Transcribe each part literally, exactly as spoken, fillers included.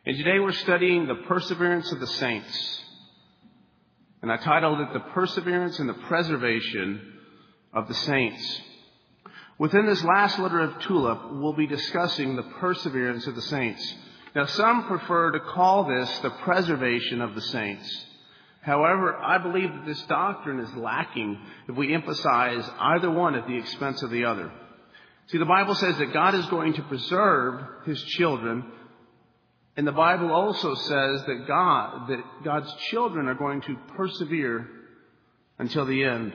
And today we're studying the perseverance of the saints. And I titled it, The Perseverance and the Preservation of the Saints. Within this last letter of Tulip, we'll be discussing the perseverance of the saints. Now, some prefer to call this the preservation of the saints. However, I believe that this doctrine is lacking if we emphasize either one at the expense of the other. See, the Bible says that God is going to preserve His children. And the Bible also says that God, that God's children are going to persevere until the end.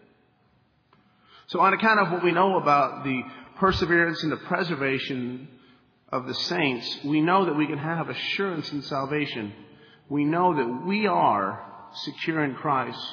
So on account of what we know about the perseverance and the preservation of the saints, we know that we can have assurance in salvation. We know that we are secure in Christ.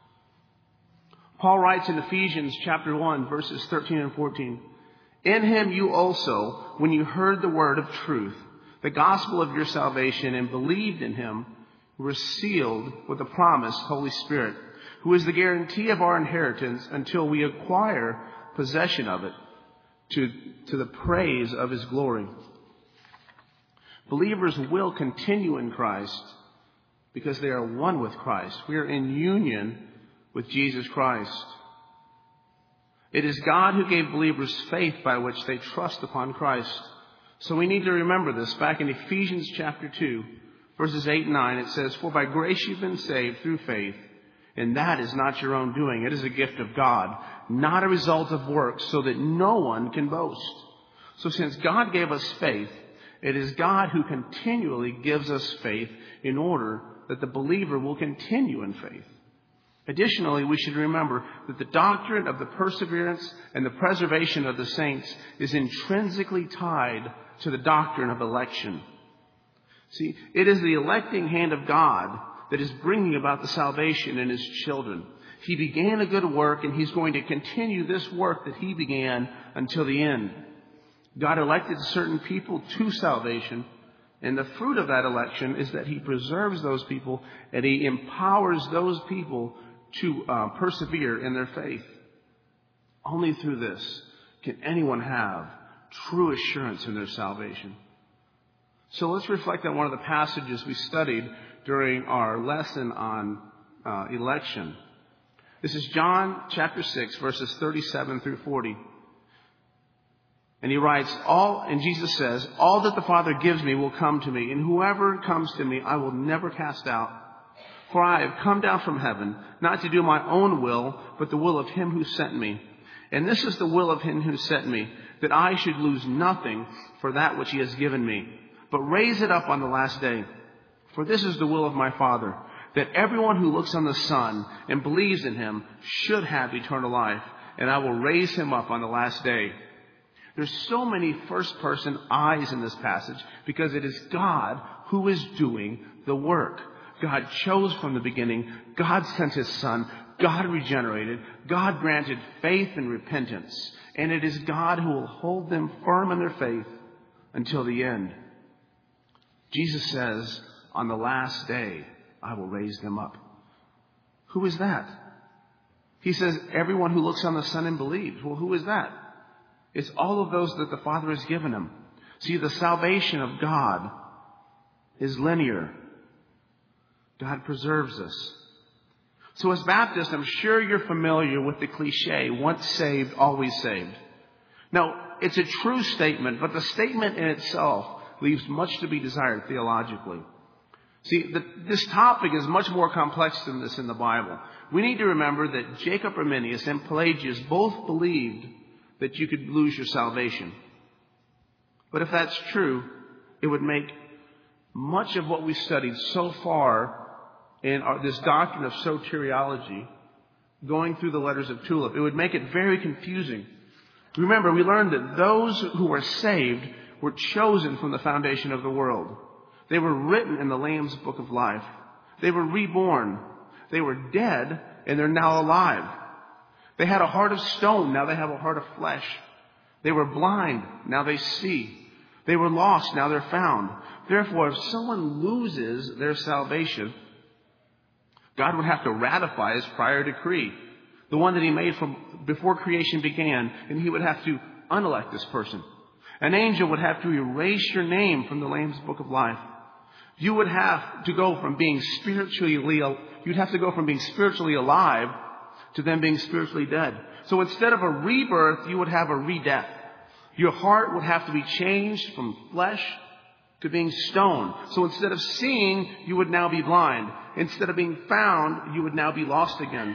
Paul writes in Ephesians chapter one, verses thirteen and fourteen, "In Him you also, when you heard the word of truth, the gospel of your salvation, and believed in Him, were sealed with the promised Holy Spirit, who is the guarantee of our inheritance until we acquire possession of it, to, to the praise of His glory." Believers will continue in Christ because they are one with Christ. We are in union with Jesus Christ. It is God who gave believers faith by which they trust upon Christ. So we need to remember this. Back in Ephesians chapter two, verses eight and nine, it says, "For by grace you've been saved through faith, and that is not your own doing. It is a gift of God, not a result of works, so that no one can boast." So since God gave us faith, it is God who continually gives us faith in order that the believer will continue in faith. Additionally, we should remember that the doctrine of the perseverance and the preservation of the saints is intrinsically tied to the doctrine of election. See, it is the electing hand of God that is bringing about the salvation in His children. He began a good work, and He's going to continue this work that He began until the end. God elected certain people to salvation, and the fruit of that election is that He preserves those people and He empowers those people to uh, persevere in their faith. Only through this can anyone have true assurance in their salvation. So let's reflect on one of the passages we studied during our lesson on uh, election. This is John chapter six, verses thirty-seven through forty. And He writes, "All," and Jesus says, "all that the Father gives me will come to me, and whoever comes to me I will never cast out. For I have come down from heaven, not to do my own will, but the will of Him who sent me. And this is the will of Him who sent me, that I should lose nothing for that which He has given me, but raise it up on the last day. For this is the will of my Father, that everyone who looks on the Son and believes in Him should have eternal life, and I will raise him up on the last day." There's so many first-person I's in this passage because it is God who is doing the work. God chose from the beginning. God sent His Son. God regenerated. God granted faith and repentance. And it is God who will hold them firm in their faith until the end. Jesus says, "On the last day, I will raise them up." Who is that? He says, everyone who looks on the Son and believes. Well, who is that? It's all of those that the Father has given Him. See, the salvation of God is linear. God preserves us. So as Baptists, I'm sure you're familiar with the cliche, once saved, always saved. Now, it's a true statement, but the statement in itself leaves much to be desired theologically. See, the, this topic is much more complex than this in the Bible. We need to remember that Jacob Arminius and Pelagius both believed that you could lose your salvation. But if that's true, it would make much of what we studied so far in our, this doctrine of soteriology, going through the letters of Tulip, it would make it very confusing. Remember, we learned that those who were saved were chosen from the foundation of the world. They were written in the Lamb's Book of Life. They were reborn. They were dead, and they're now alive. They had a heart of stone, now they have a heart of flesh. They were blind, now they see. They were lost, now they're found. Therefore, if someone loses their salvation, God would have to ratify His prior decree, the one that He made from before creation began, and He would have to unelect this person. An angel would have to erase your name from the Lamb's Book of Life. You would have to go from being spiritually, you'd have to go from being spiritually alive to then being spiritually dead. So instead of a rebirth, you would have a re-death. Your heart would have to be changed from flesh to being stone. So instead of seeing, you would now be blind. Instead of being found, you would now be lost again.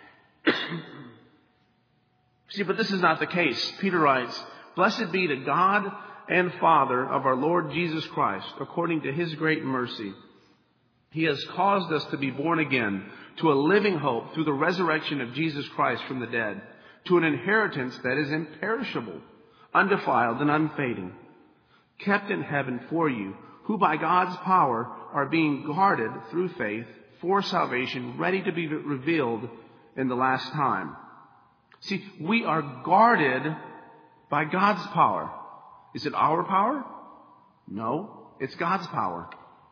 See, but this is not the case. Peter writes, "Blessed be to God and Father of our Lord Jesus Christ, according to his great mercy. He has caused us to be born again to a living hope through the resurrection of Jesus Christ from the dead, to an inheritance that is imperishable, undefiled and unfading, kept in heaven for you, who by God's power are being guarded through faith for salvation, ready to be revealed in the last time." See, we are guarded by God's power. Is it our power? No, it's God's power.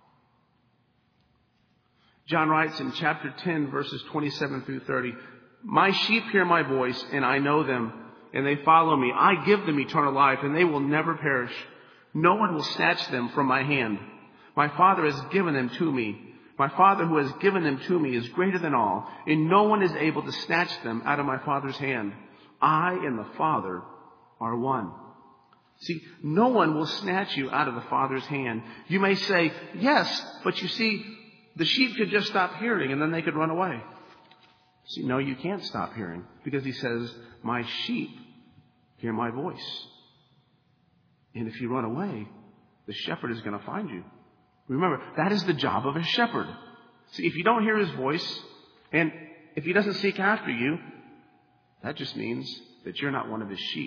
John writes in chapter ten, verses twenty-seven through thirty, "My sheep hear my voice, and I know them, and they follow me. I give them eternal life, and they will never perish. No one will snatch them from my hand. My Father has given them to me. My Father who has given them to me is greater than all, and no one is able to snatch them out of my Father's hand. I and the Father are one." See, no one will snatch you out of the Father's hand. You may say, "Yes, but you see, the sheep could just stop hearing and then they could run away." See, no, you can't stop hearing, because he says, "My sheep hear my voice." And if you run away, the shepherd is going to find you. Remember, that is the job of a shepherd. See, if you don't hear his voice, and if he doesn't seek after you, that just means that you're not one of his sheep.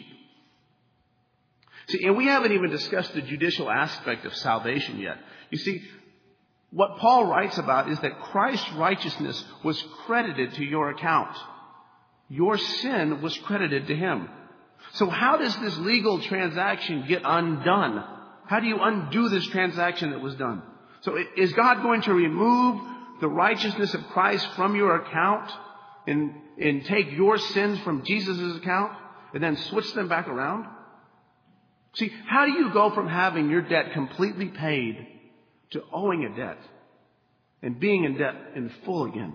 See, and we haven't even discussed the judicial aspect of salvation yet. You see, what Paul writes about is that Christ's righteousness was credited to your account. Your sin was credited to him. So how does this legal transaction get undone? How do you undo this transaction that was done? So is God going to remove the righteousness of Christ from your account and, and take your sins from Jesus' account and then switch them back around? See, how do you go from having your debt completely paid to owing a debt and being in debt in full again?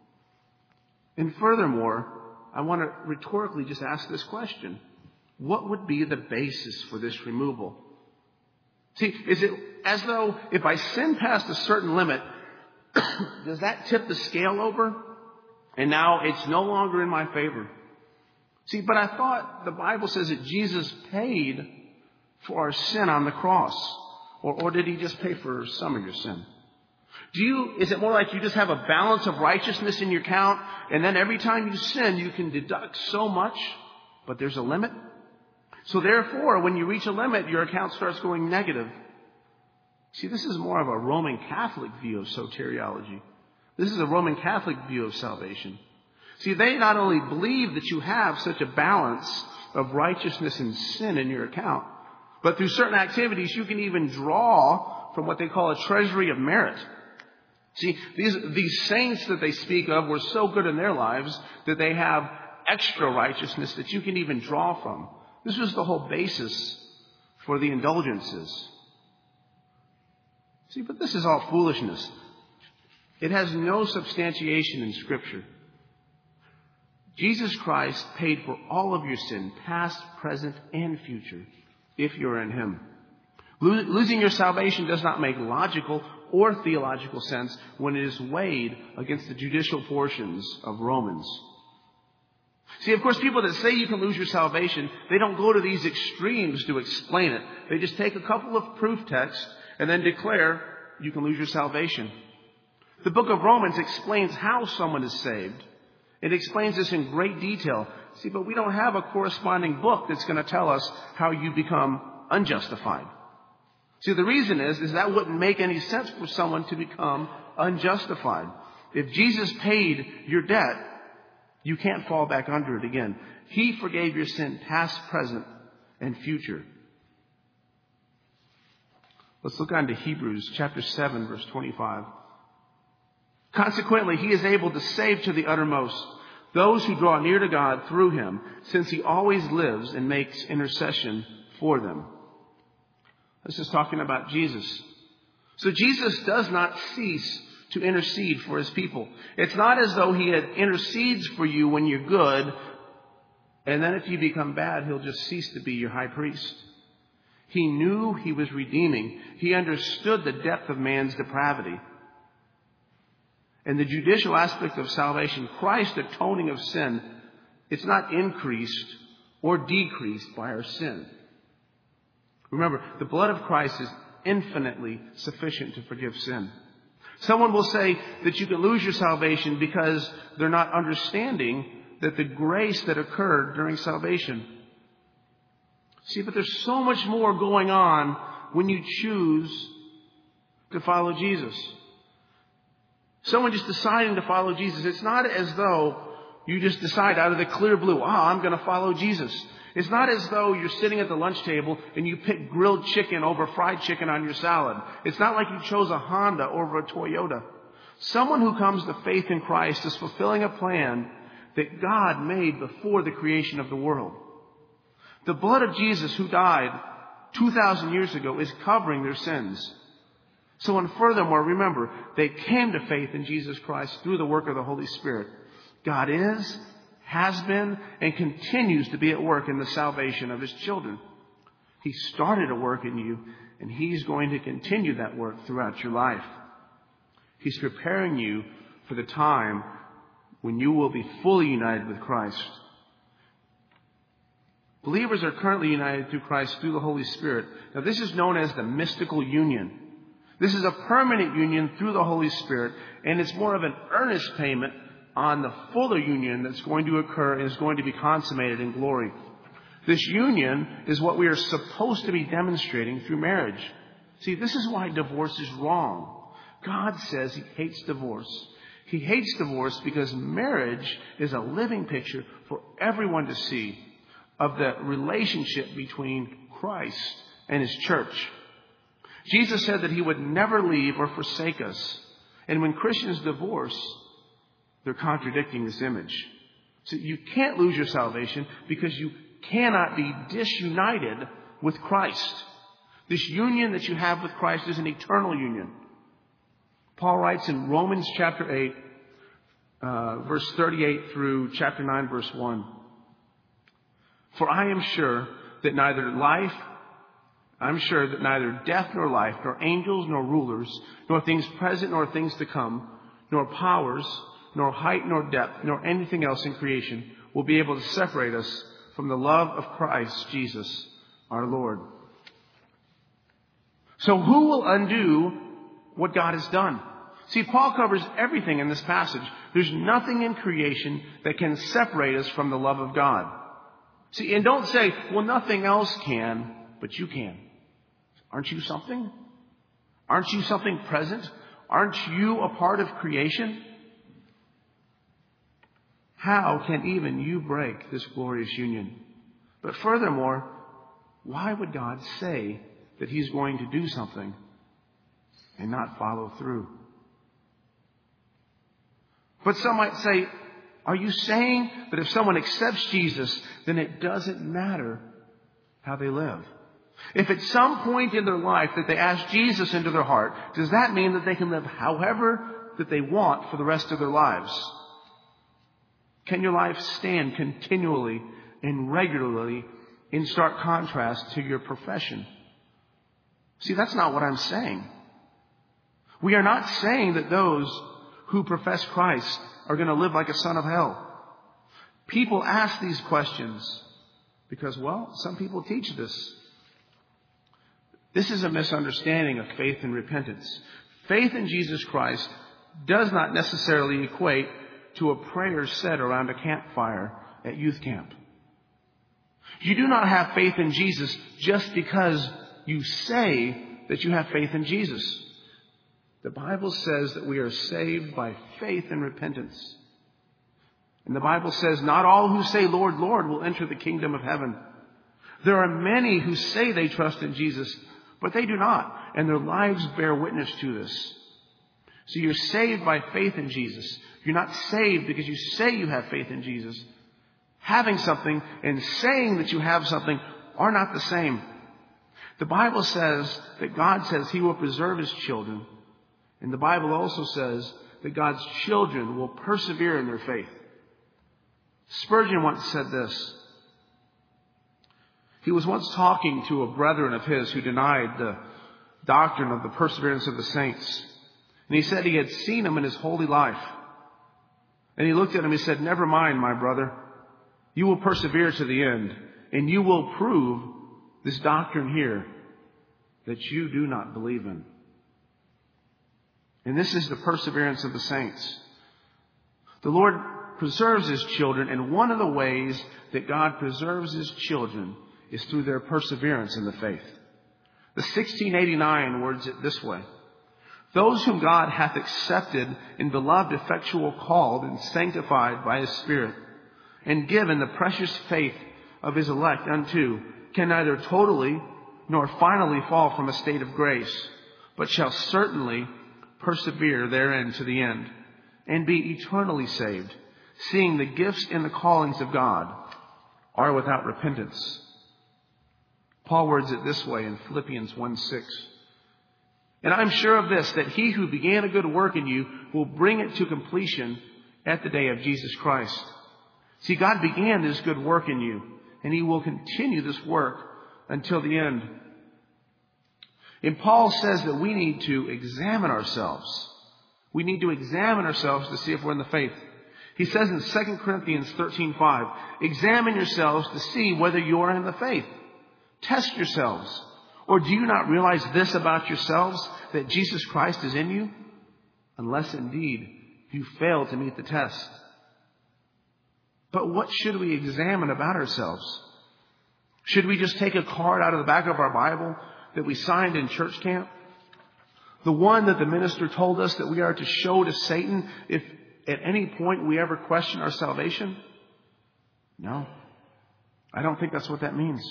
And furthermore, I want to rhetorically just ask this question. What would be the basis for this removal? See, is it as though if I sin past a certain limit, does that tip the scale over? And now it's no longer in my favor. See, but I thought the Bible says that Jesus paid for our sin on the cross. Or, or did he just pay for some of your sin? Do you, is it more like you just have a balance of righteousness in your account, and then every time you sin, you can deduct so much, but there's a limit? So therefore, when you reach a limit, your account starts going negative. See, this is more of a Roman Catholic view of soteriology. This is a Roman Catholic view of salvation. See, they not only believe that you have such a balance of righteousness and sin in your account, but through certain activities, you can even draw from what they call a treasury of merit. See, these, these saints that they speak of were so good in their lives that they have extra righteousness that you can even draw from. This was the whole basis for the indulgences. See, but this is all foolishness. It has no substantiation in Scripture. Jesus Christ paid for all of your sin, past, present, and future, if you're in him. Losing your salvation does not make logical or theological sense when it is weighed against the judicial portions of Romans. See, of course, people that say you can lose your salvation, they don't go to these extremes to explain it. They just take a couple of proof texts and then declare you can lose your salvation. The book of Romans explains how someone is saved. It explains this in great detail. See, but we don't have a corresponding book that's going to tell us how you become unjustified. See, the reason is, is that wouldn't make any sense for someone to become unjustified. If Jesus paid your debt, you can't fall back under it again. He forgave your sin past, present, and future. Let's look on to Hebrews chapter seven, verse twenty-five. Consequently, he is able to save to the uttermost those who draw near to God through him, since he always lives and makes intercession for them. This is talking about Jesus. So Jesus does not cease to intercede for his people. It's not as though he had intercedes for you when you're good, and then if you become bad, he'll just cease to be your high priest. He knew he was redeeming. He understood the depth of man's depravity. And the judicial aspect of salvation, Christ's atoning of sin, it's not increased or decreased by our sin. Remember, the blood of Christ is infinitely sufficient to forgive sin. Someone will say that you can lose your salvation because they're not understanding that the grace that occurred during salvation. See, but there's so much more going on when you choose to follow Jesus. Someone just deciding to follow Jesus, it's not as though you just decide out of the clear blue, oh, I'm going to follow Jesus. It's not as though you're sitting at the lunch table and you pick grilled chicken over fried chicken on your salad. It's not like you chose a Honda over a Toyota. Someone who comes to faith in Christ is fulfilling a plan that God made before the creation of the world. The blood of Jesus who died two thousand years ago is covering their sins. So, and furthermore, remember, they came to faith in Jesus Christ through the work of the Holy Spirit. God is, has been, and continues to be at work in the salvation of his children. He started a work in you, and he's going to continue that work throughout your life. He's preparing you for the time when you will be fully united with Christ. Believers are currently united through Christ through the Holy Spirit. Now, this is known as the mystical union. This is a permanent union through the Holy Spirit, and it's more of an earnest payment on the fuller union that's going to occur and is going to be consummated in glory. This union is what we are supposed to be demonstrating through marriage. See, this is why divorce is wrong. God says he hates divorce. He hates divorce because marriage is a living picture for everyone to see of the relationship between Christ and his church. Jesus said that he would never leave or forsake us. And when Christians divorce, they're contradicting this image. So you can't lose your salvation because you cannot be disunited with Christ. This union that you have with Christ is an eternal union. Paul writes in Romans chapter eight, uh, verse thirty-eight through chapter nine, verse one. For I am sure that neither life, I'm sure that neither death nor life, nor angels nor rulers, nor things present nor things to come, nor powers, nor height nor depth, nor anything else in creation will be able to separate us from the love of Christ Jesus our Lord. So who will undo what God has done? See, Paul covers everything in this passage. There's nothing in creation that can separate us from the love of God. See, and don't say, well, nothing else can, but you can. Aren't you something? Aren't you something present? Aren't you a part of creation? How can even you break this glorious union? But furthermore, why would God say that he's going to do something and not follow through? But some might say, are you saying that if someone accepts Jesus, then it doesn't matter how they live? If at some point in their life that they ask Jesus into their heart, does that mean that they can live however that they want for the rest of their lives? Can your life stand continually and regularly in stark contrast to your profession? See, that's not what I'm saying. We are not saying that those who profess Christ are going to live like a son of hell. People ask these questions because, well, some people teach this. This is a misunderstanding of faith and repentance. Faith in Jesus Christ does not necessarily equate to a prayer said around a campfire at youth camp. You do not have faith in Jesus just because you say that you have faith in Jesus. The Bible says that we are saved by faith and repentance. And the Bible says not all who say, Lord, Lord, will enter the kingdom of heaven. There are many who say they trust in Jesus, but they do not. And their lives bear witness to this. So you're saved by faith in Jesus. You're not saved because you say you have faith in Jesus. Having something and saying that you have something are not the same. The Bible says that God says He will preserve His children. And the Bible also says that God's children will persevere in their faith. Spurgeon once said this. He was once talking to a brethren of his who denied the doctrine of the perseverance of the saints. And he said he had seen him in his holy life. And he looked at him and he said, "Never mind, my brother. You will persevere to the end. And you will prove this doctrine here that you do not believe in." And this is the perseverance of the saints. The Lord preserves His children, and one of the ways that God preserves His children is through their perseverance in the faith. The sixteen eighty-nine words it this way: "Those whom God hath accepted in beloved effectual called and sanctified by His Spirit, and given the precious faith of His elect unto, can neither totally nor finally fall from a state of grace, but shall certainly persevere therein to the end, and be eternally saved, seeing the gifts and the callings of God are without repentance." Paul words it this way in Philippians one six. "And I'm sure of this, that He who began a good work in you will bring it to completion at the day of Jesus Christ." See, God began this good work in you, and He will continue this work until the end. And Paul says that we need to examine ourselves. We need to examine ourselves to see if we're in the faith. He says in Second Corinthians thirteen five, "Examine yourselves to see whether you are in the faith. Test yourselves. Or do you not realize this about yourselves, that Jesus Christ is in you? Unless indeed you fail to meet the test." But what should we examine about ourselves? Should we just take a card out of the back of our Bible that we signed in church camp? The one that the minister told us that we are to show to Satan if at any point we ever question our salvation? No, I don't think that's what that means.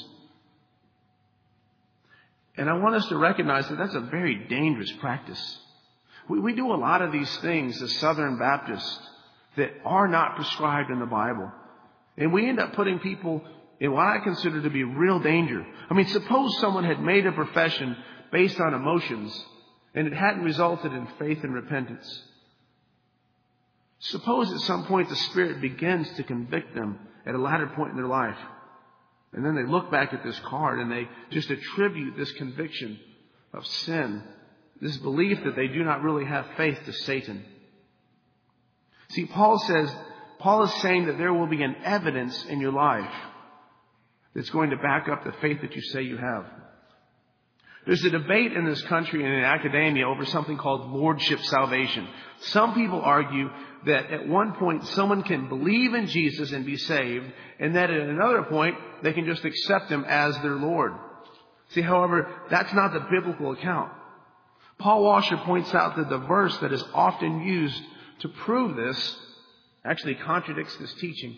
And I want us to recognize that that's a very dangerous practice. We, we do a lot of these things as Southern Baptists that are not prescribed in the Bible. And we end up putting people in what I consider to be real danger. I mean, suppose someone had made a profession based on emotions and it hadn't resulted in faith and repentance. Suppose at some point the Spirit begins to convict them at a latter point in their life. And then they look back at this card and they just attribute this conviction of sin, this belief that they do not really have faith, to Satan. See, Paul says, Paul is saying that there will be an evidence in your life that's going to back up the faith that you say you have. There's a debate in this country and in academia over something called lordship salvation. Some people argue that at one point someone can believe in Jesus and be saved, and that at another point they can just accept Him as their Lord. See, however, that's not the biblical account. Paul Washer points out that the verse that is often used to prove this actually contradicts this teaching.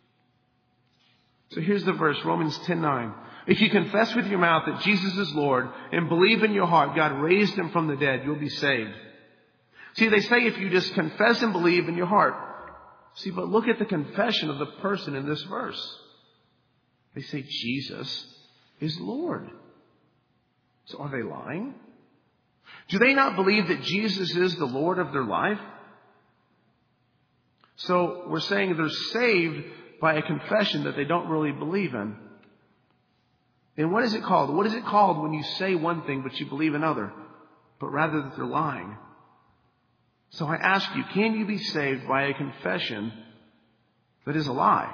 So here's the verse, Romans ten nine. "If you confess with your mouth that Jesus is Lord and believe in your heart God raised Him from the dead, you'll be saved." See, they say if you just confess and believe in your heart. See, but look at the confession of the person in this verse. They say Jesus is Lord. So are they lying? Do they not believe that Jesus is the Lord of their life? So we're saying they're saved by a confession that they don't really believe in. And what is it called? What is it called when you say one thing but you believe another, but rather that they're lying? So I ask you, can you be saved by a confession that is a lie?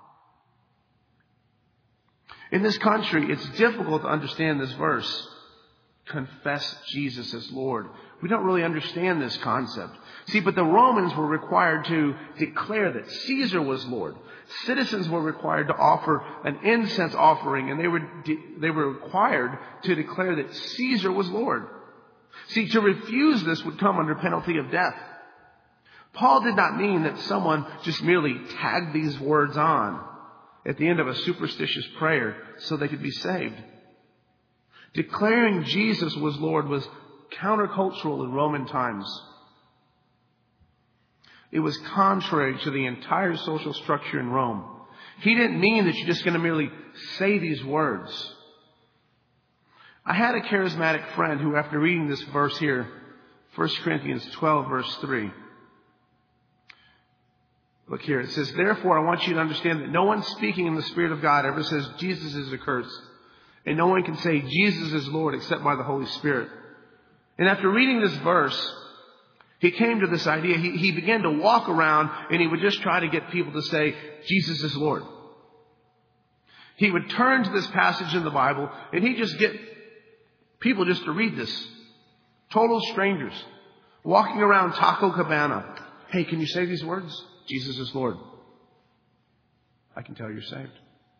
In this country, it's difficult to understand this verse. Confess Jesus as Lord. We don't really understand this concept. See, but the Romans were required to declare that Caesar was Lord. Citizens were required to offer an incense offering, and they were de- they were required to declare that Caesar was Lord. See, to refuse this would come under penalty of death. Paul did not mean that someone just merely tagged these words on at the end of a superstitious prayer so they could be saved. Declaring Jesus was Lord was countercultural in Roman times. It was contrary to the entire social structure in Rome. He didn't mean that you're just going to merely say these words. I had a charismatic friend who, after reading this verse here, First Corinthians twelve, verse three. Look here. It says, therefore, I want you to understand that no one speaking in the Spirit of God ever says Jesus is accursed. And no one can say Jesus is Lord except by the Holy Spirit. And after reading this verse, he came to this idea. He, he began to walk around and he would just try to get people to say Jesus is Lord. He would turn to this passage in the Bible and he'd just get people just to read this. Total strangers walking around Taco Cabana. Hey, can you say these words? Jesus is Lord. I can tell you're saved.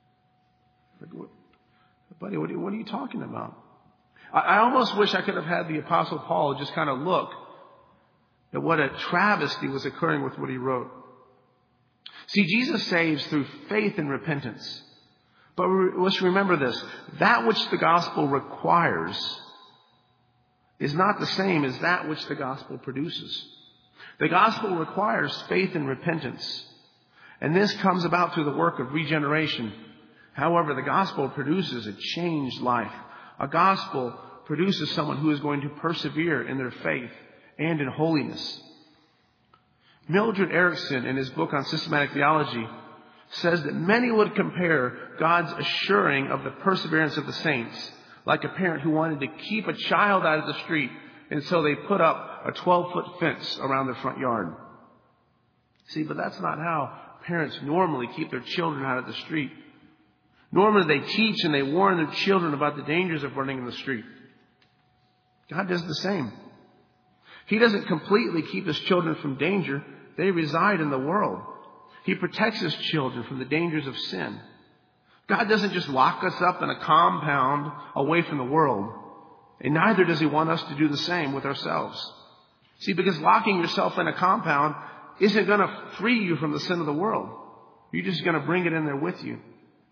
Buddy, what are you, what are you talking about? I, I almost wish I could have had the Apostle Paul just kind of look at what a travesty was occurring with what he wrote. See, Jesus saves through faith and repentance. But let's remember this. That which the gospel requires is not the same as that which the gospel produces. The gospel requires faith and repentance. And this comes about through the work of regeneration. However, the gospel produces a changed life. A gospel produces someone who is going to persevere in their faith and in holiness. Mildred Erickson, in his book on systematic theology, says that many would compare God's assuring of the perseverance of the saints like a parent who wanted to keep a child out of the street, and so they put up a twelve-foot fence around their front yard. See, but that's not how parents normally keep their children out of the street. Normally they teach and they warn their children about the dangers of running in the street. God does the same. He doesn't completely keep his children from danger. They reside in the world. He protects his children from the dangers of sin. God doesn't just lock us up in a compound away from the world. And neither does he want us to do the same with ourselves. See, because locking yourself in a compound isn't going to free you from the sin of the world. You're just going to bring it in there with you.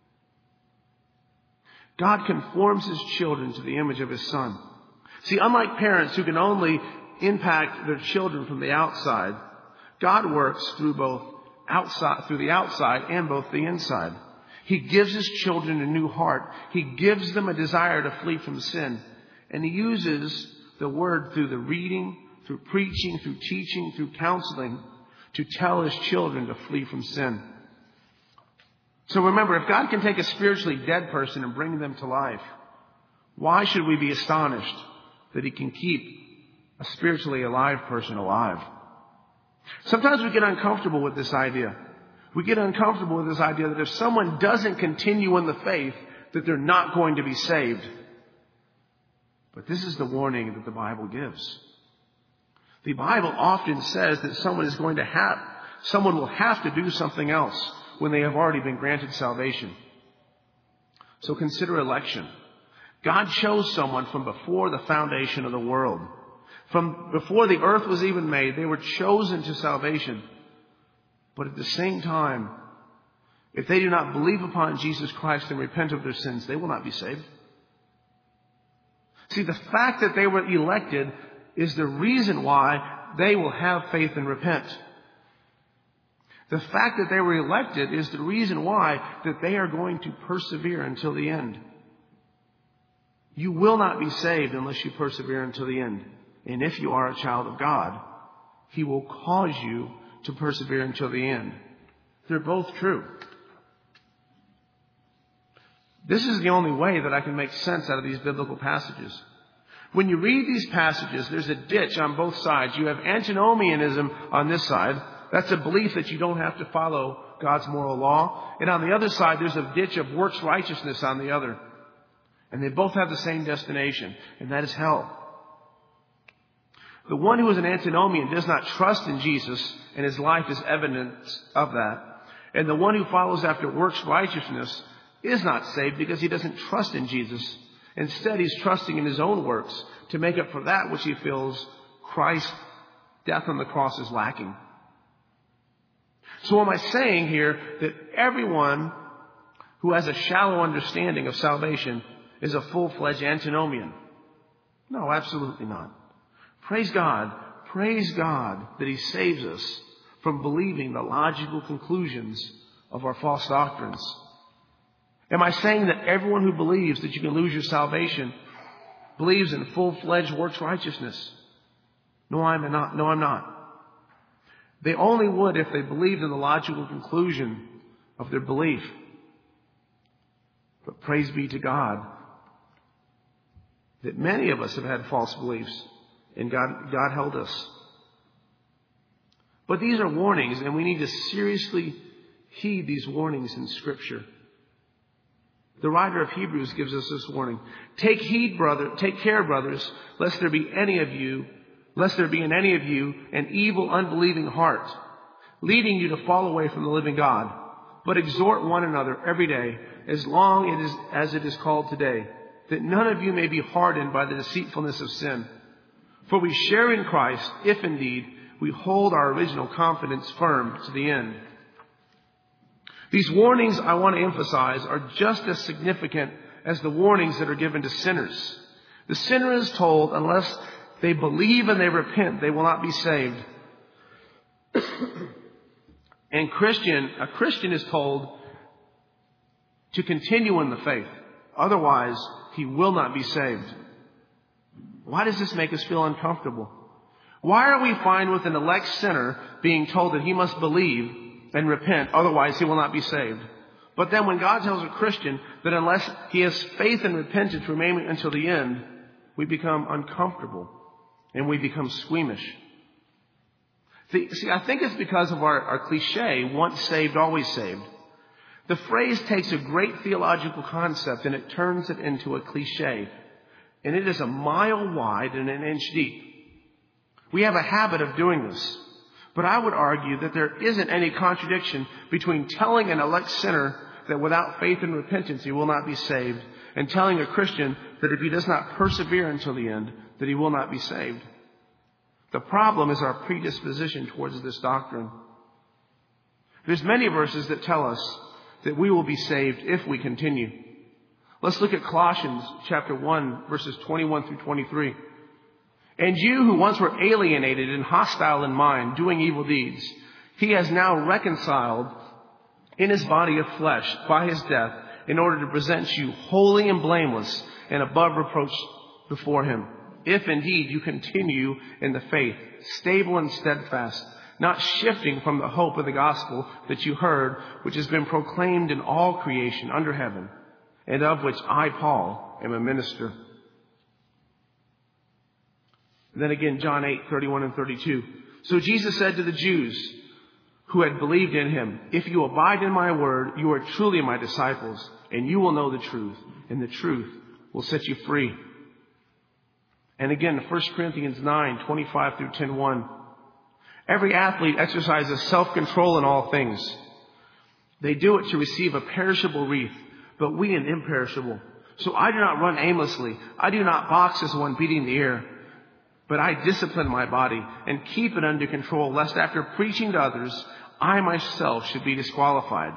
God conforms his children to the image of his Son. See, unlike parents who can only impact their children from the outside, God works through both outside, through the outside and both the inside. He gives his children a new heart. He gives them a desire to flee from sin. And he uses the word through the reading, through preaching, through teaching, through counseling to tell his children to flee from sin. So remember, if God can take a spiritually dead person and bring them to life, why should we be astonished that he can keep a spiritually alive person alive? Sometimes we get uncomfortable with this idea. We get uncomfortable with this idea that if someone doesn't continue in the faith, that they're not going to be saved. But this is the warning that the Bible gives. The Bible often says that someone is going to have, someone will have to do something else when they have already been granted salvation. So consider election. God chose someone from before the foundation of the world. From before the earth was even made, they were chosen to salvation. But at the same time, if they do not believe upon Jesus Christ and repent of their sins, they will not be saved. See, the fact that they were elected is the reason why they will have faith and repent. The fact that they were elected is the reason why that they are going to persevere until the end. You will not be saved unless you persevere until the end. And if you are a child of God, he will cause you to persevere until the end. They're both true. This is the only way that I can make sense out of these biblical passages. When you read these passages, there's a ditch on both sides. You have antinomianism on this side. That's a belief that you don't have to follow God's moral law. And on the other side, there's a ditch of works righteousness on the other. And they both have the same destination, and that is hell. The one who is an antinomian does not trust in Jesus, and his life is evidence of that. And the one who follows after works righteousness is not saved because he doesn't trust in Jesus. Instead, he's trusting in his own works to make up for that which he feels Christ's death on the cross is lacking. So am I saying here that everyone who has a shallow understanding of salvation is a full-fledged antinomian? No, absolutely not. Praise God. Praise God that he saves us from believing the logical conclusions of our false doctrines. Am I saying that everyone who believes that you can lose your salvation believes in full-fledged works righteousness. No, I'm not. No, I'm not. They only would if they believed in the logical conclusion of their belief. But praise be to God that many of us have had false beliefs, and God, God held us. But these are warnings, and we need to seriously heed these warnings in Scripture. The writer of Hebrews gives us this warning. Take heed, brother, take care, brothers, lest there be any of you, lest there be in any of you an evil, unbelieving heart, leading you to fall away from the living God. But exhort one another every day, as long it is, as it is called today, that none of you may be hardened by the deceitfulness of sin. For we share in Christ, if indeed we hold our original confidence firm to the end. These warnings, I want to emphasize, are just as significant as the warnings that are given to sinners. The sinner is told, unless they believe and they repent, they will not be saved. And Christian, a Christian is told to continue in the faith. Otherwise, he will not be saved. Why does this make us feel uncomfortable? Why are we fine with an elect sinner being told that he must believe and repent, otherwise he will not be saved? But then when God tells a Christian that unless he has faith and repentance remaining until the end, we become uncomfortable and we become squeamish. See, see I think it's because of our, our cliche, once saved, always saved. The phrase takes a great theological concept and it turns it into a cliche. And it is a mile wide and an inch deep. We have a habit of doing this. But I would argue that there isn't any contradiction between telling an elect sinner that without faith and repentance he will not be saved, and telling a Christian that if he does not persevere until the end, that he will not be saved. The problem is our predisposition towards this doctrine. There's many verses that tell us that we will be saved if we continue. Let's look at Colossians chapter one, verses twenty-one through twenty-three. And you who once were alienated and hostile in mind, doing evil deeds, he has now reconciled in his body of flesh by his death, in order to present you holy and blameless and above reproach before him. If indeed you continue in the faith, stable and steadfast, not shifting from the hope of the gospel that you heard, which has been proclaimed in all creation under heaven, and of which I, Paul, am a minister. And then again, John eight, thirty-one and thirty-two. So Jesus said to the Jews who had believed in him, if you abide in my word, you are truly my disciples, and you will know the truth, and the truth will set you free. And again, First Corinthians nine, twenty-five through ten one. Every athlete exercises self-control in all things. They do it to receive a perishable wreath, but we an imperishable. So I do not run aimlessly. I do not box as one beating the air. But I discipline my body and keep it under control, lest after preaching to others, I myself should be disqualified.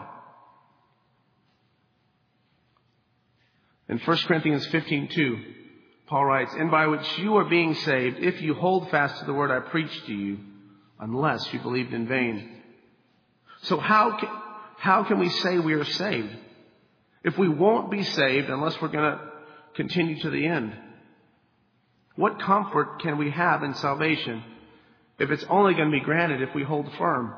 In First Corinthians fifteen two, Paul writes, and by which you are being saved, if you hold fast to the word I preached to you, unless you believed in vain. So how can, how can we say we are saved if we won't be saved unless we're going to continue to the end? What comfort can we have in salvation if it's only going to be granted if we hold firm?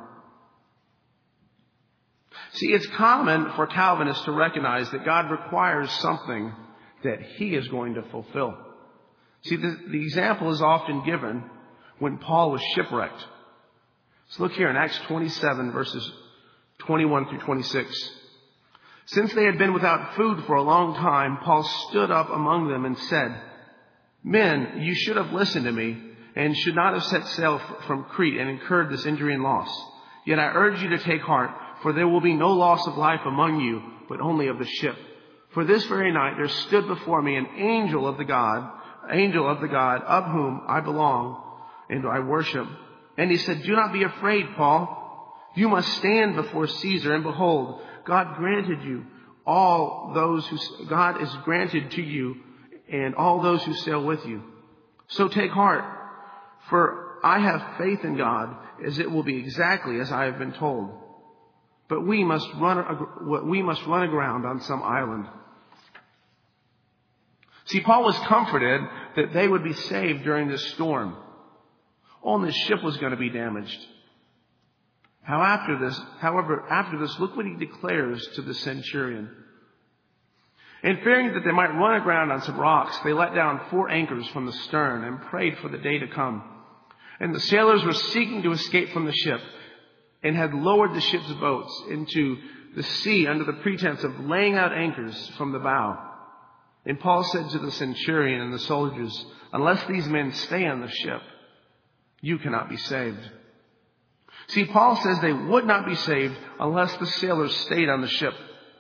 See, it's common for Calvinists to recognize that God requires something that he is going to fulfill. See, the, the example is often given when Paul was shipwrecked. Let's look here in Acts twenty-seven, verses twenty-one through twenty-six. Since they had been without food for a long time, Paul stood up among them and said, men, you should have listened to me and should not have set sail from Crete and incurred this injury and loss. Yet I urge you to take heart, for there will be no loss of life among you, but only of the ship. For this very night there stood before me an angel of the God, angel of the God, of whom I belong and I worship. And he said, do not be afraid, Paul. You must stand before Caesar, and behold, God granted you all those who, God is granted to you and all those who sail with you. So take heart, for I have faith in God, as it will be exactly as I have been told. But we must run, we must run aground on some island. See, Paul was comforted that they would be saved during this storm. Only the ship was going to be damaged. How after this, however, after this, look what he declares to the centurion. And fearing that they might run aground on some rocks, they let down four anchors from the stern and prayed for the day to come. And the sailors were seeking to escape from the ship and had lowered the ship's boats into the sea under the pretense of laying out anchors from the bow. And Paul said to the centurion and the soldiers, unless these men stay on the ship, you cannot be saved. See, Paul says they would not be saved unless the sailors stayed on the ship.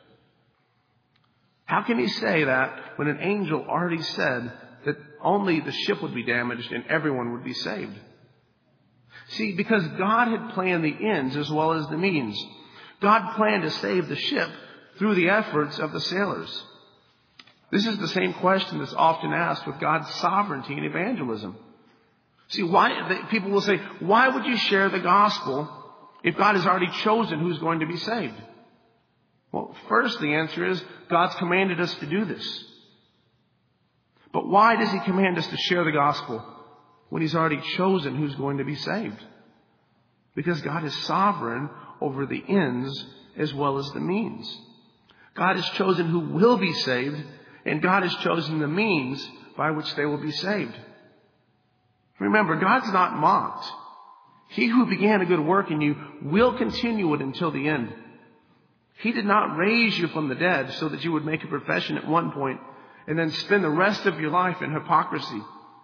How can he say that when an angel already said that only the ship would be damaged and everyone would be saved? See, because God had planned the ends as well as the means. God planned to save the ship through the efforts of the sailors. This is the same question that's often asked with God's sovereignty and evangelism. See, why people will say, why would you share the gospel if God has already chosen who's going to be saved? Well, first, the answer is God's commanded us to do this. But why does he command us to share the gospel when he's already chosen who's going to be saved? Because God is sovereign over the ends as well as the means. God has chosen who will be saved, and God has chosen the means by which they will be saved. Remember, God's not mocked. He who began a good work in you will continue it until the end. He did not raise you from the dead so that you would make a profession at one point and then spend the rest of your life in hypocrisy.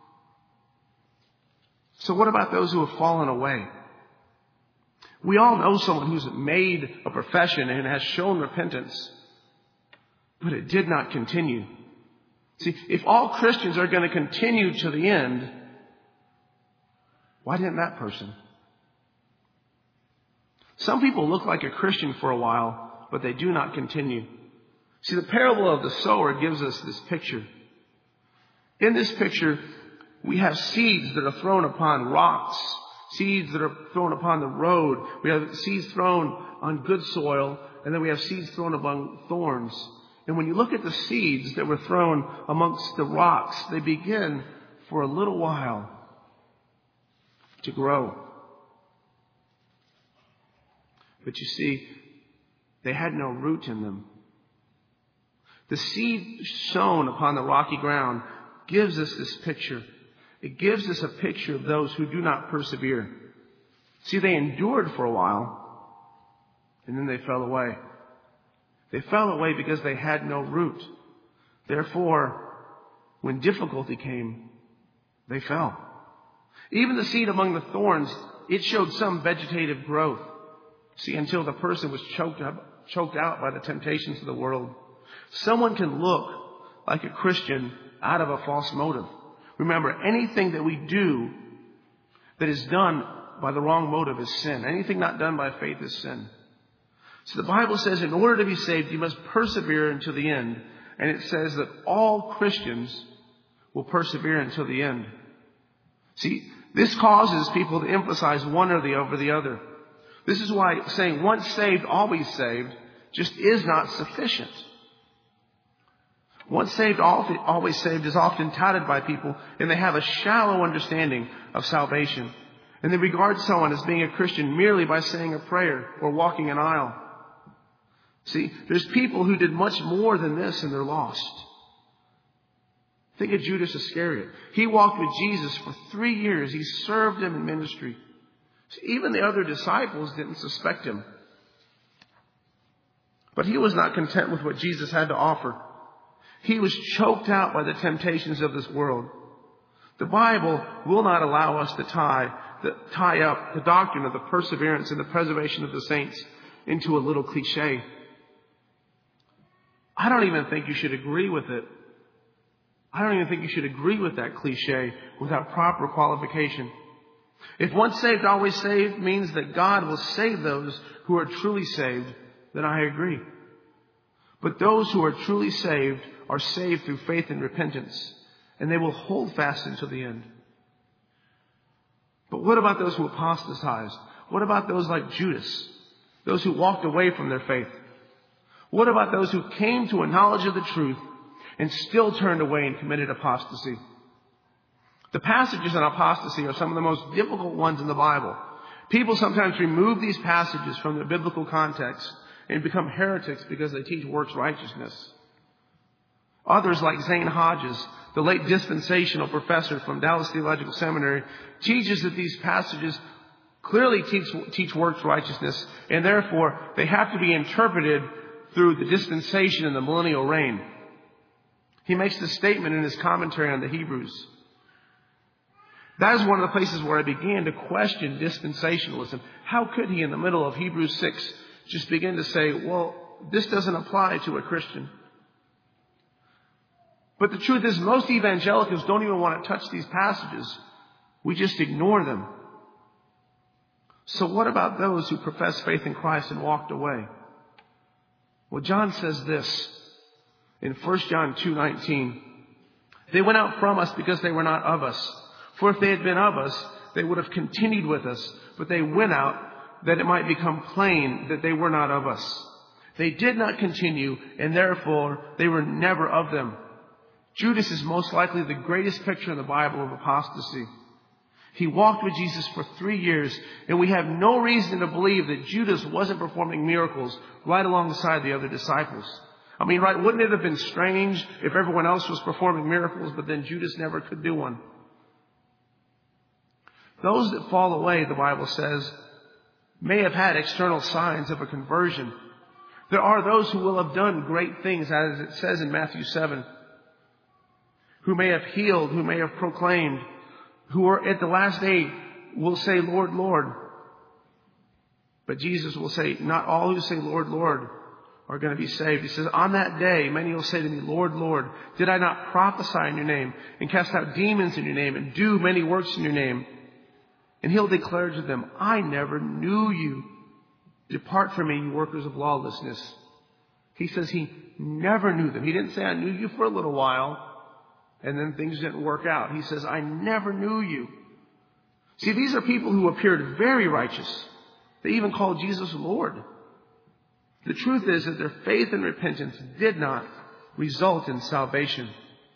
So what about those who have fallen away? We all know someone who's made a profession and has shown repentance, but it did not continue. See, if all Christians are going to continue to the end, why didn't that person? Some people look like a Christian for a while, but they do not continue. See, the parable of the sower gives us this picture. In this picture, we have seeds that are thrown upon rocks, seeds that are thrown upon the road. We have seeds thrown on good soil, and then we have seeds thrown among thorns. And when you look at the seeds that were thrown amongst the rocks, they begin for a little while to grow. But you see, they had no root in them. The seed sown upon the rocky ground gives us this picture. It gives us a picture of those who do not persevere. See, they endured for a while, and then they fell away. They fell away because they had no root. Therefore, when difficulty came, they fell. Even the seed among the thorns, it showed some vegetative growth. See, until the person was choked up, choked out by the temptations of the world. Someone can look like a Christian out of a false motive. Remember, anything that we do that is done by the wrong motive is sin. Anything not done by faith is sin. So the Bible says in order to be saved, you must persevere until the end. And it says that all Christians will persevere until the end. See, this causes people to emphasize one or the over the other. This is why saying once saved, always saved just is not sufficient. Once saved, always saved is often touted by people, and they have a shallow understanding of salvation. And they regard someone as being a Christian merely by saying a prayer or walking an aisle. See, there's people who did much more than this and they're lost. Think of Judas Iscariot. He walked with Jesus for three years. He served him in ministry. See, even the other disciples didn't suspect him. But he was not content with what Jesus had to offer. He was choked out by the temptations of this world. The Bible will not allow us to tie, the, tie up the doctrine of the perseverance and the preservation of the saints into a little cliche. I don't even think you should agree with it. I don't even think you should agree with that cliche without proper qualification. If once saved, always saved means that God will save those who are truly saved, then I agree. But those who are truly saved are saved through faith and repentance, and they will hold fast until the end. But what about those who apostatized? What about those like Judas? Those who walked away from their faith? What about those who came to a knowledge of the truth and still turned away and committed apostasy. The passages on apostasy are some of the most difficult ones in the Bible. People sometimes remove these passages from their biblical context and become heretics because they teach works righteousness. Others, like Zane Hodges, the late dispensational professor from Dallas Theological Seminary, teaches that these passages clearly teach, teach works righteousness, and therefore they have to be interpreted through the dispensation and the millennial reign. He makes this statement in his commentary on the Hebrews. That is one of the places where I began to question dispensationalism. How could he, in the middle of Hebrews six, just begin to say, well, this doesn't apply to a Christian? But the truth is, most evangelicals don't even want to touch these passages. We just ignore them. So what about those who profess faith in Christ and walked away? Well, John says this in First John two nineteen. They went out from us because they were not of us. For if they had been of us, they would have continued with us. But they went out that it might become plain that they were not of us. They did not continue, and therefore they were never of them. Judas is most likely the greatest picture in the Bible of apostasy. He walked with Jesus for three years, and we have no reason to believe that Judas wasn't performing miracles right alongside the other disciples. I mean, right, wouldn't it have been strange if everyone else was performing miracles, but then Judas never could do one? Those that fall away, the Bible says, may have had external signs of a conversion. There are those who will have done great things, as it says in Matthew seven, who may have healed, who may have proclaimed, who are at the last day will say, Lord, Lord. But Jesus will say, not all who say, Lord, Lord, are going to be saved. He says, on that day, many will say to me, Lord, Lord, did I not prophesy in your name and cast out demons in your name and do many works in your name? And he'll declare to them, I never knew you. Depart from me, you workers of lawlessness. He says he never knew them. He didn't say, I knew you for a little while, and then things didn't work out. He says, I never knew you. See, these are people who appeared very righteous. They even called Jesus Lord. The truth is that their faith and repentance did not result in salvation.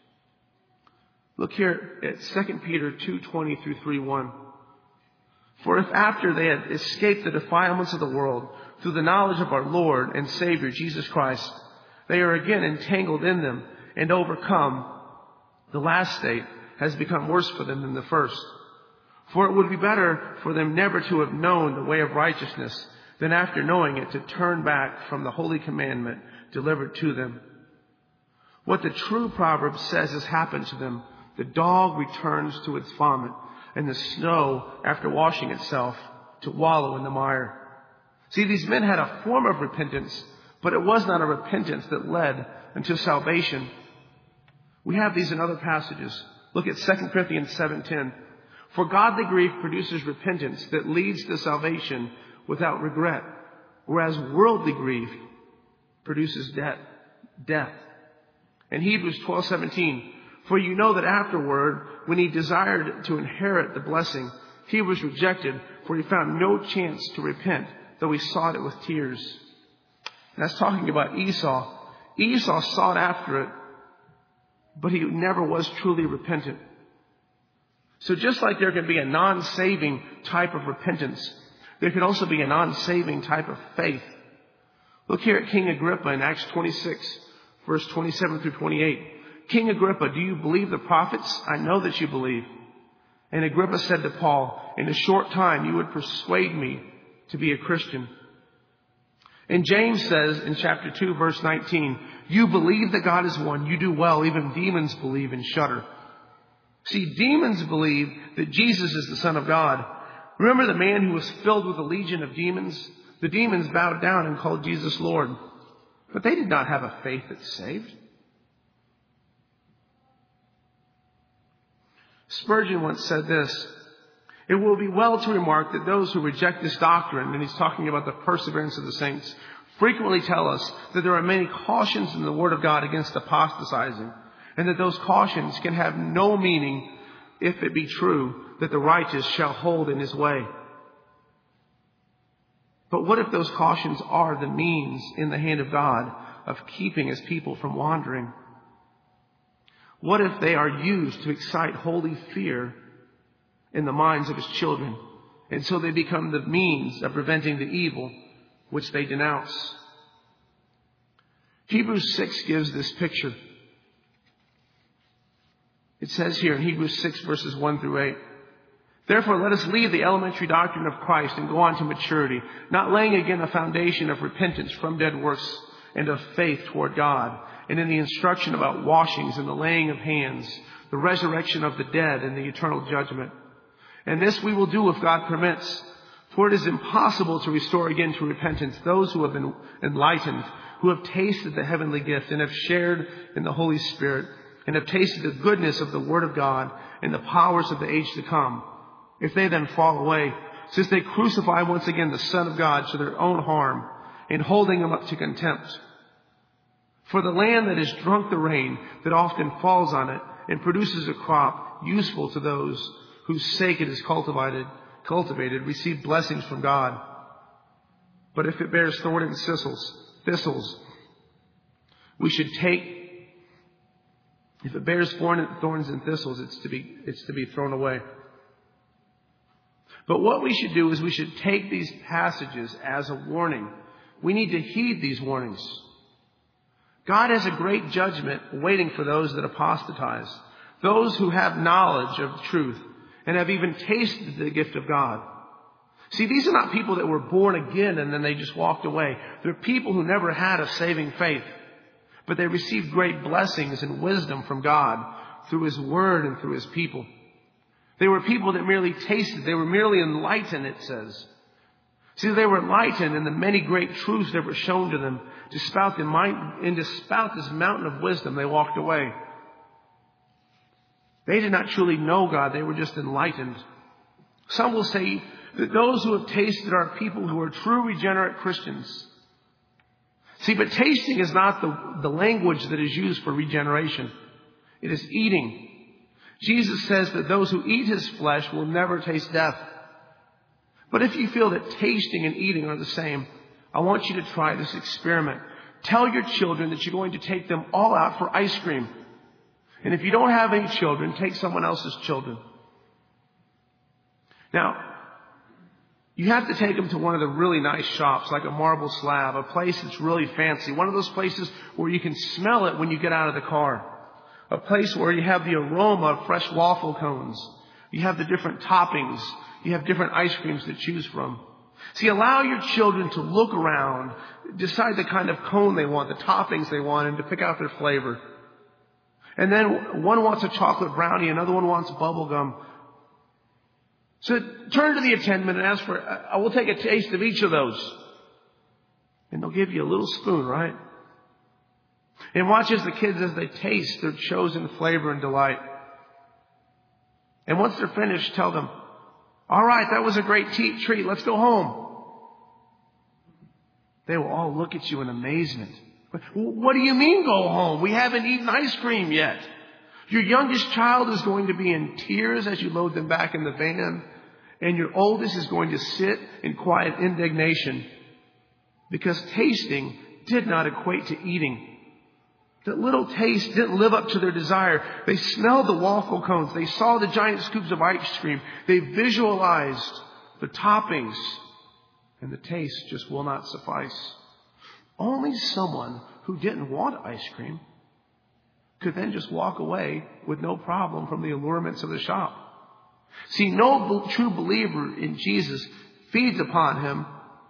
Look here at Second Peter two twenty through three one. For if after they had escaped the defilements of the world through the knowledge of our Lord and Savior Jesus Christ, they are again entangled in them and overcome, the last state has become worse for them than the first. For it would be better for them never to have known the way of righteousness than after knowing it to turn back from the holy commandment delivered to them. What the true proverb says has happened to them. The dog returns to its vomit, and the snow, after washing itself, to wallow in the mire. See, these men had a form of repentance, but it was not a repentance that led unto salvation. We have these in other passages. Look at Second Corinthians seven ten. For godly grief produces repentance that leads to salvation without regret, whereas worldly grief produces death. death. In Hebrews twelve seventeen, for you know that afterward, when he desired to inherit the blessing, he was rejected, for he found no chance to repent, though he sought it with tears. And that's talking about Esau. Esau sought after it, but he never was truly repentant. So just like there can be a non-saving type of repentance, there can also be a non-saving type of faith. Look here at King Agrippa in Acts twenty-six, verse twenty-seven through twenty-eight. King Agrippa, do you believe the prophets? I know that you believe. And Agrippa said to Paul, in a short time you would persuade me to be a Christian. And James says in chapter two, verse nineteen, you believe that God is one. You do well. Even demons believe and shudder. See, demons believe that Jesus is the Son of God. Remember the man who was filled with a legion of demons? The demons bowed down and called Jesus Lord. But they did not have a faith that saved. Spurgeon once said this, it will be well to remark that those who reject this doctrine, and he's talking about the perseverance of the saints, frequently tell us that there are many cautions in the Word of God against apostatizing, and that those cautions can have no meaning if it be true that the righteous shall hold in his way. But what if those cautions are the means in the hand of God of keeping his people from wandering? What if they are used to excite holy fear in the minds of his children, and so they become the means of preventing the evil which they denounce? Hebrews six gives this picture. It says here in Hebrews six verses one through eight, "Therefore let us leave the elementary doctrine of Christ and go on to maturity, not laying again a foundation of repentance from dead works and of faith toward God, and in the instruction about washings and the laying of hands, the resurrection of the dead and the eternal judgment. And this we will do if God permits. For it is impossible to restore again to repentance those who have been enlightened, who have tasted the heavenly gift and have shared in the Holy Spirit, and have tasted the goodness of the Word of God and the powers of the age to come. If they then fall away, since they crucify once again the Son of God to their own harm, and holding him up to contempt. For the land that has drunk the rain that often falls on it and produces a crop useful to those whose sake it is cultivated, cultivated, receive blessings from God. But if it bears thorns and thistles, thistles, we should take, if it bears thorns and thistles, it's to be, it's to be thrown away. But what we should do is we should take these passages as a warning. We need to heed these warnings. God has a great judgment waiting for those that apostatize, those who have knowledge of the truth and have even tasted the gift of God. See, these are not people that were born again and then they just walked away. They're people who never had a saving faith, but they received great blessings and wisdom from God through His Word and through His people. They were people that merely tasted. They were merely enlightened, it says. See, they were enlightened in the many great truths that were shown to them. To spout the mind, and to spout this mountain of wisdom, they walked away. They did not truly know God. They were just enlightened. Some will say that those who have tasted are people who are true regenerate Christians. See, but tasting is not the, the language that is used for regeneration. It is eating. Jesus says that those who eat His flesh will never taste death. But if you feel that tasting and eating are the same, I want you to try this experiment. Tell your children that you're going to take them all out for ice cream. And if you don't have any children, take someone else's children. Now, you have to take them to one of the really nice shops, like a Marble Slab, a place that's really fancy. One of those places where you can smell it when you get out of the car. A place where you have the aroma of fresh waffle cones. You have the different toppings. You have different ice creams to choose from. See, allow your children to look around, decide the kind of cone they want, the toppings they want, and to pick out their flavor. And then one wants a chocolate brownie, another one wants bubble gum. So turn to the attendant and ask for, I will take a taste of each of those. And they'll give you a little spoon, right? And watch as the kids, as they taste their chosen flavor and delight. And once they're finished, tell them, all right, that was a great te- treat. Let's go home. They will all look at you in amazement. What do you mean go home? We haven't eaten ice cream yet. Your youngest child is going to be in tears as you load them back in the van. And your oldest is going to sit in quiet indignation because tasting did not equate to eating. That little taste didn't live up to their desire. They smelled the waffle cones. They saw the giant scoops of ice cream. They visualized the toppings. And the taste just will not suffice. Only someone who didn't want ice cream could then just walk away with no problem from the allurements of the shop. See, no true believer in Jesus feeds upon Him.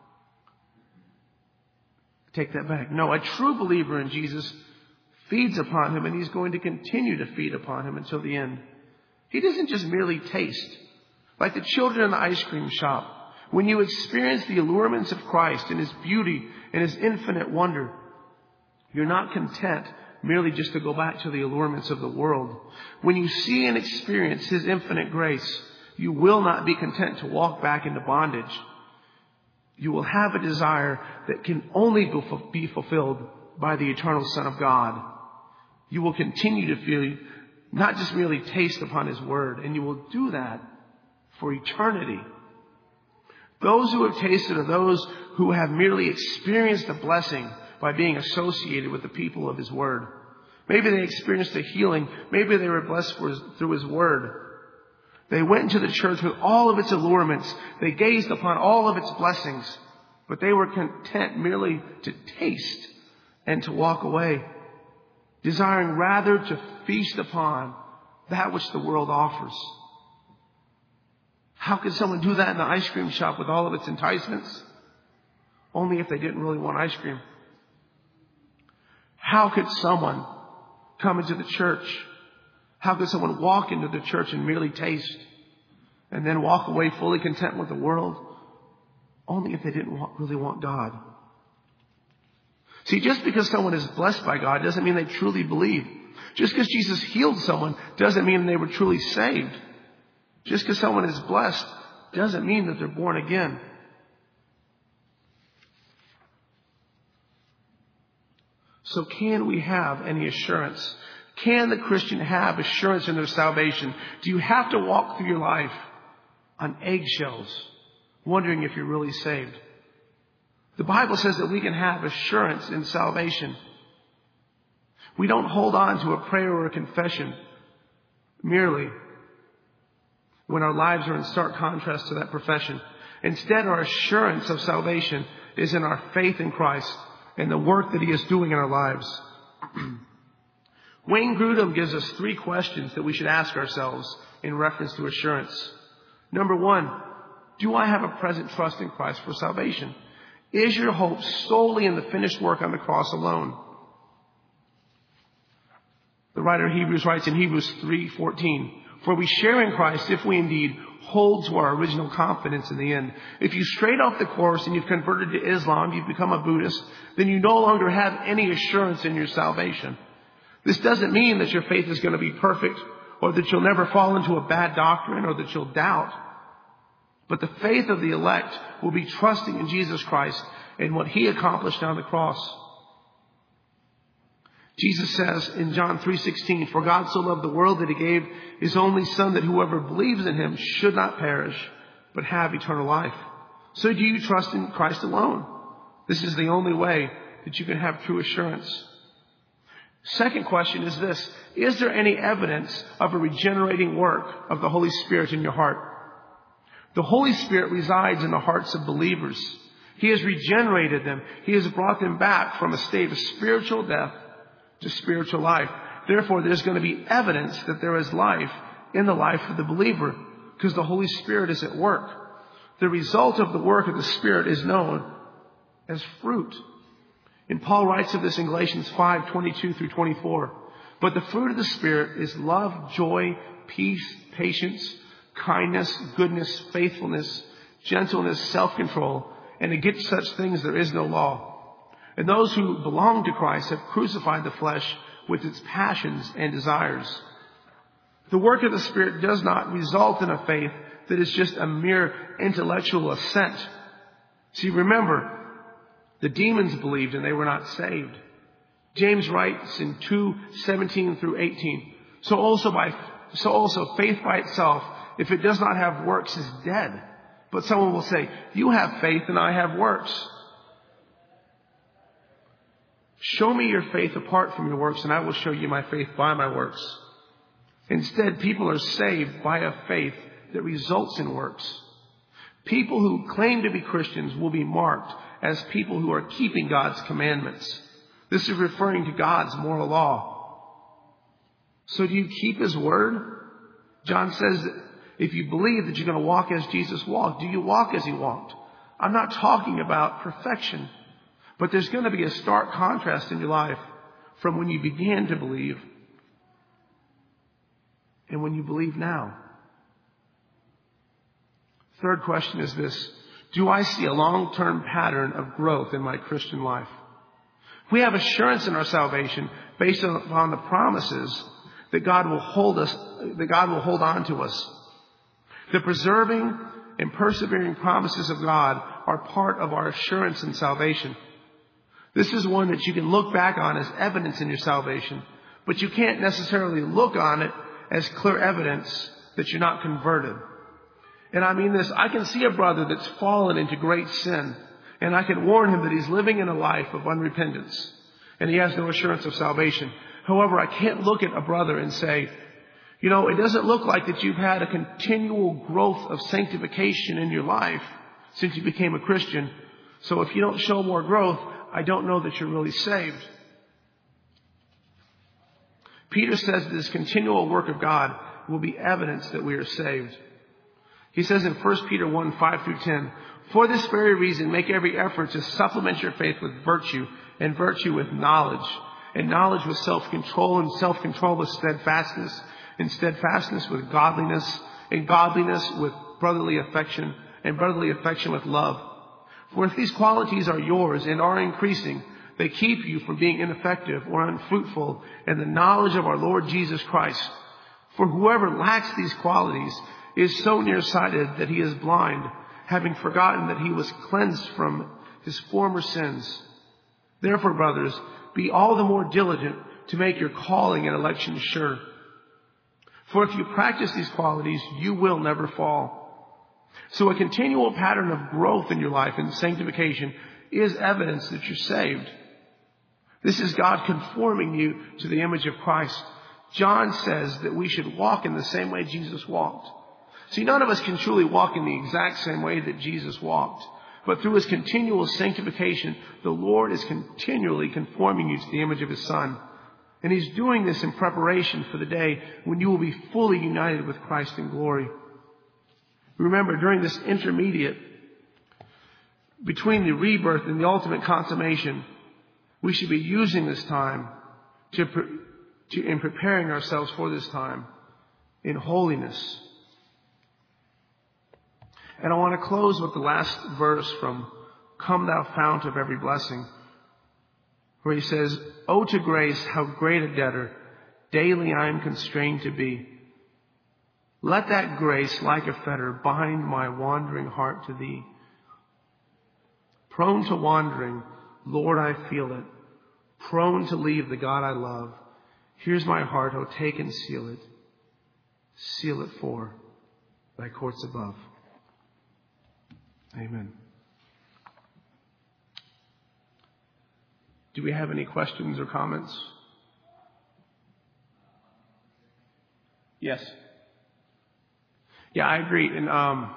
Take that back. No, a true believer in Jesus feeds upon Him, and He's going to continue to feed upon Him until the end. He doesn't just merely taste. Like the children in the ice cream shop. When you experience the allurements of Christ and His beauty and His infinite wonder, you're not content merely just to go back to the allurements of the world. When you see and experience His infinite grace, you will not be content to walk back into bondage. You will have a desire that can only be fulfilled by the eternal Son of God. You will continue to feel, not just merely taste upon His Word, and you will do that for eternity. Those who have tasted are those who have merely experienced the blessing by being associated with the people of His Word. Maybe they experienced a healing. Maybe they were blessed for his, through his word. They went into the church with all of its allurements. They gazed upon all of its blessings. But they were content merely to taste and to walk away, desiring rather to feast upon that which the world offers. How could someone do that in the ice cream shop with all of its enticements? Only if they didn't really want ice cream. How could someone come into the church? How could someone walk into the church and merely taste and then walk away fully content with the world? Only if they didn't want, really want God. See, just because someone is blessed by God doesn't mean they truly believe. Just because Jesus healed someone doesn't mean they were truly saved. Just because someone is blessed doesn't mean that they're born again. So can we have any assurance? Can the Christian have assurance in their salvation? Do you have to walk through your life on eggshells, wondering if you're really saved? The Bible says that we can have assurance in salvation. We don't hold on to a prayer or a confession merely when our lives are in stark contrast to that profession. Instead, our assurance of salvation is in our faith in Christ and the work that He is doing in our lives. Wayne Grudem gives us three questions that we should ask ourselves in reference to assurance. Number one, do I have a present trust in Christ for salvation? Is your hope solely in the finished work on the cross alone? The writer of Hebrews writes in Hebrews three fourteen, for we share in Christ if we indeed hold to our original confidence in the end. If you strayed off the course and you've converted to Islam, you've become a Buddhist, then you no longer have any assurance in your salvation. This doesn't mean that your faith is going to be perfect or that you'll never fall into a bad doctrine or that you'll doubt. But the faith of the elect will be trusting in Jesus Christ and what He accomplished on the cross. Jesus says in John three sixteen, for God so loved the world that He gave His only Son, that whoever believes in Him should not perish, but have eternal life. So do you trust in Christ alone? This is the only way that you can have true assurance. Second question is this: is there any evidence of a regenerating work of the Holy Spirit in your heart? The Holy Spirit resides in the hearts of believers. He has regenerated them. He has brought them back from a state of spiritual death to spiritual life. Therefore, there's going to be evidence that there is life in the life of the believer because the Holy Spirit is at work. The result of the work of the Spirit is known as fruit. And Paul writes of this in Galatians five twenty-two through twenty-four. But the fruit of the Spirit is love, joy, peace, patience, kindness, goodness, faithfulness, gentleness, self-control. And against such things there is no law. And those who belong to Christ have crucified the flesh with its passions and desires. The work of the Spirit does not result in a faith that is just a mere intellectual assent. See, remember, the demons believed and they were not saved. James writes in two seventeen through eighteen, so also by so also faith by itself, if it does not have works, is dead. But someone will say, you have faith and I have works. Show me your faith apart from your works, and I will show you my faith by my works. Instead, people are saved by a faith that results in works. People who claim to be Christians will be marked as people who are keeping God's commandments. This is referring to God's moral law. So do you keep His word? John says that if you believe that you're going to walk as Jesus walked, do you walk as He walked? I'm not talking about perfection. But there's going to be a stark contrast in your life from when you began to believe and when you believe now. Third question is this: do I see a long-term pattern of growth in my Christian life? We have assurance in our salvation based upon the promises that God will hold us, that God will hold on to us. The preserving and persevering promises of God are part of our assurance in salvation. This is one that you can look back on as evidence in your salvation, but you can't necessarily look on it as clear evidence that you're not converted. And I mean this, I can see a brother that's fallen into great sin, and I can warn him that he's living in a life of unrepentance, and he has no assurance of salvation. However, I can't look at a brother and say, you know, it doesn't look like that you've had a continual growth of sanctification in your life since you became a Christian. So if you don't show more growth, I don't know that you're really saved. Peter says this continual work of God will be evidence that we are saved. He says in First Peter one, five through ten, for this very reason, make every effort to supplement your faith with virtue, and virtue with knowledge, and knowledge with self-control, and self-control with steadfastness, and steadfastness with godliness, and godliness with brotherly affection, and brotherly affection with love. For if these qualities are yours and are increasing, they keep you from being ineffective or unfruitful in the knowledge of our Lord Jesus Christ. For whoever lacks these qualities is so nearsighted that he is blind, having forgotten that he was cleansed from his former sins. Therefore, brothers, be all the more diligent to make your calling and election sure. For if you practice these qualities, you will never fall. So a continual pattern of growth in your life and sanctification is evidence that you're saved. This is God conforming you to the image of Christ. John says that we should walk in the same way Jesus walked. See, none of us can truly walk in the exact same way that Jesus walked. But through his continual sanctification, the Lord is continually conforming you to the image of his Son. And he's doing this in preparation for the day when you will be fully united with Christ in glory. Remember, during this intermediate between the rebirth and the ultimate consummation, we should be using this time to, to in preparing ourselves for this time in holiness. And I want to close with the last verse from Come Thou Fount of Every Blessing, where he says, "O to grace, how great a debtor daily I am constrained to be. Let that grace, like a fetter, bind my wandering heart to thee. Prone to wandering, Lord, I feel it. Prone to leave the God I love. Here's my heart, oh, take and seal it. Seal it for thy courts above." Amen. Do we have any questions or comments? Yes. Yeah, I agree. And um,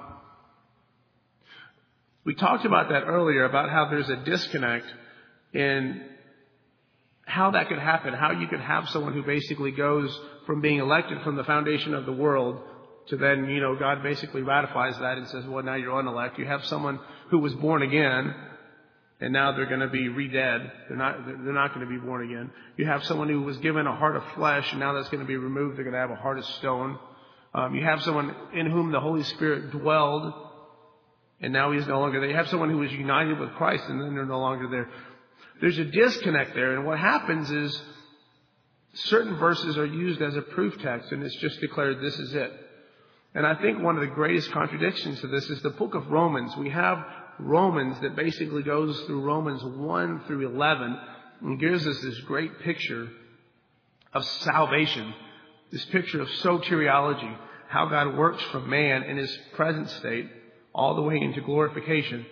we talked about that earlier, about how there's a disconnect in how that could happen, how you could have someone who basically goes from being elected from the foundation of the world to then, you know, God basically ratifies that and says, well, now you're unelect. You have someone who was born again, and now they're going to be re-dead. They're not, they're not going to be born again. You have someone who was given a heart of flesh, and now that's going to be removed. They're going to have a heart of stone. Um, you have someone in whom the Holy Spirit dwelled, and now he's no longer there. You have someone who was united with Christ, and then they're no longer there. There's a disconnect there, and what happens is certain verses are used as a proof text, and it's just declared this is it. And I think one of the greatest contradictions to this is the book of Romans. We have Romans that basically goes through Romans one through eleven and gives us this great picture of salvation, this picture of soteriology, how God works from man in his present state all the way into glorification.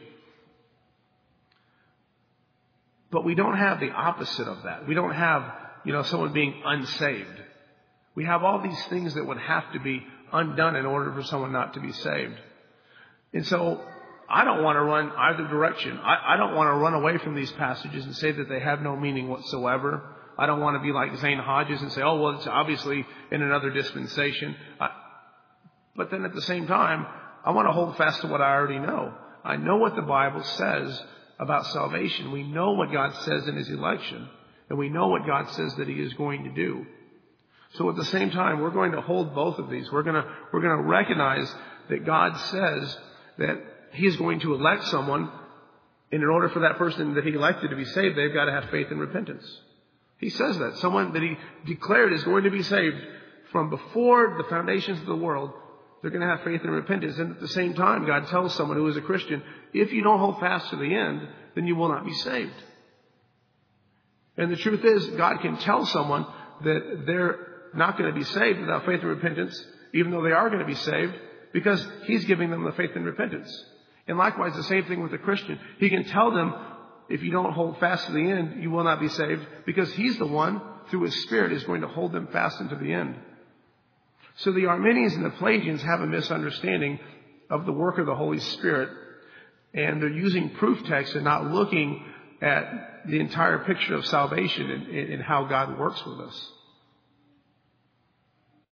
But we don't have the opposite of that. We don't have, you know, someone being unsaved. We have all these things that would have to be undone in order for someone not to be saved. And so I don't want to run either direction. I, I don't want to run away from these passages and say that they have no meaning whatsoever. I don't want to be like Zane Hodges and say, oh, well, it's obviously in another dispensation. I, but then at the same time, I want to hold fast to what I already know. I know what the Bible says about salvation. We know what God says in his election, and we know what God says that he is going to do. So at the same time, we're going to hold both of these. We're going to, we're going to recognize that God says that he is going to elect someone, and in order for that person that he elected to be saved, they've got to have faith and repentance. He says that. Someone that he declared is going to be saved from before the foundations of the world, they're going to have faith and repentance. And at the same time, God tells someone who is a Christian, if you don't hold fast to the end, then you will not be saved. And the truth is, God can tell someone that they're not going to be saved without faith and repentance, even though they are going to be saved, because he's giving them the faith and repentance. And likewise, the same thing with a Christian. He can tell them, if you don't hold fast to the end, you will not be saved, because he's the one through His Spirit is going to hold them fast unto the end. So the Arminians and the Pelagians have a misunderstanding of the work of the Holy Spirit, and they're using proof texts and not looking at the entire picture of salvation and, and how God works with us.